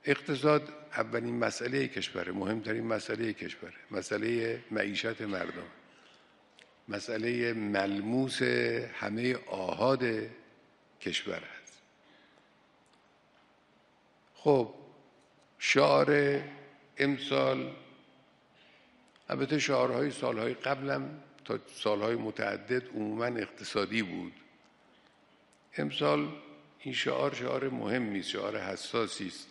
اقتصاد اولین مسئله کشوره، مهمترین مسئله کشوره، مسئله معیشت مردم، مسئله ملموس همه آحاد کشور است. خب شعار امسال، البته شعارهای سالهای قبلم تا سالهای متعدد عموماً اقتصادی بود. امسال این شعار مهمی است، شعار حساسی است.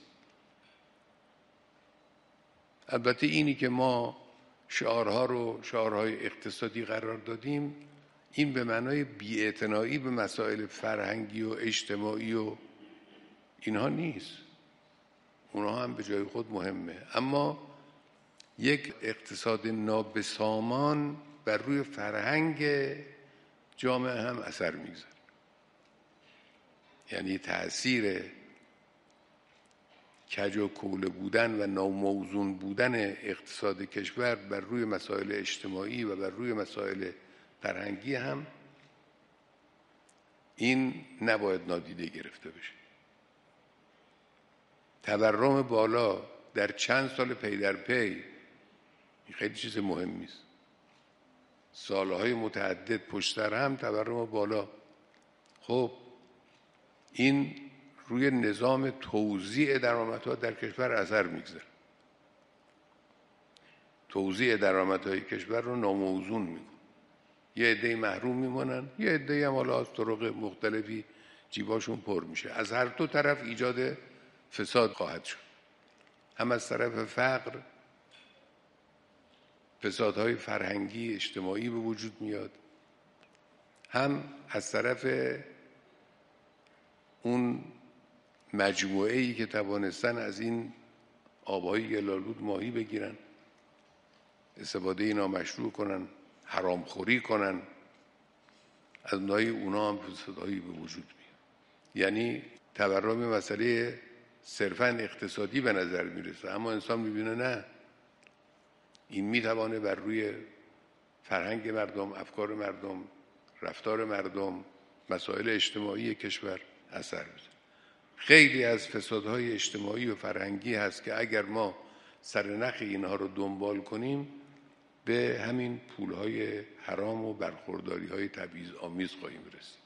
البته اینی که ما شعارها رو شعارهای اقتصادی قرار دادیم، این به معنای بی‌اعتنایی به مسائل فرهنگی و اجتماعی و اینها نیست، اونها هم به جای خود مهمه، اما یک اقتصاد نابسامان بر روی فرهنگ جامعه هم اثر میگذاره. یعنی تأثیر کج و کوله بودن و ناموزون بودن اقتصاد کشور بر روی مسائل اجتماعی و بر روی مسائل فرهنگی هم این نباید نادیده گرفته بشه. تورم بالا در چند سال پی در پی، این خیلی چیز مهمی است. سالهای متعدد پشت سر هم تورم بالا. خب این روی نظام توزیع درآمدها در کشور اثر میگذاره. توزیع درآمدهای کشور رو ناموزون میکنه. یه عده‌ای محروم میمونن، یه عده‌ای هم حالا از طرق مختلفی جیباشون پر میشه. از هر دو طرف ایجاد فساد خواهد شد. هم از طرف فقر فسادهای فرهنگی اجتماعی به وجود میاد، هم از طرف اون مجموعه‌ای که توانستن از این آبهای گلالود ماهی بگیرن، استفاده نامشروع کنن، حرامخوری کنن، از نوعی اونا هم فسادهایی به وجود میاد. یعنی تورم مسئله صرفاً اقتصادی به نظر میرسه، اما انسان میبینه نه، این میتوانه بر روی فرهنگ مردم، افکار مردم، رفتار مردم، مسائل اجتماعی کشور اثر بذاره. خیلی از فسادهای اجتماعی و فرهنگی هست که اگر ما سرنخ اینها رو دنبال کنیم به همین پولهای حرام و برخورداری‌های تبعیض‌آمیز خواهیم رسید.